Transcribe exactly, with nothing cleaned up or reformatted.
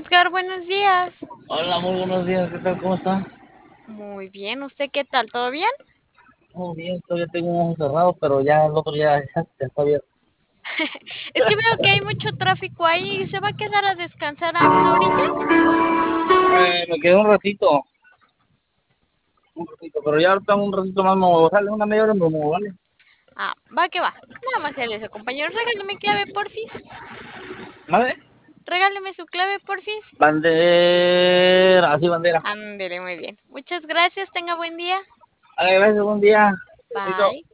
Edgar, buenos días. Hola, muy buenos días, ¿qué tal? ¿Cómo está? Muy bien, ¿usted qué tal? ¿Todo bien? Muy bien, todavía tengo un ojo cerrado, pero ya el otro ya, ya, ya está abierto. Es que veo que hay mucho tráfico ahí. ¿Se va a quedar a descansar a una orilla? Eh, me quedé un ratito, un ratito, pero ya ahorita un ratito más me voy, sale una media hora me muevo, ¿vale? Ah, va que va. Nada más era eso, compañero. Regáleme clave, porfis. ¿Vale? Regáleme su clave, porfis. Bandera, así bandera. Ándele, muy bien. Muchas gracias, tenga buen día. Vale, gracias, buen día. Besito. Bye.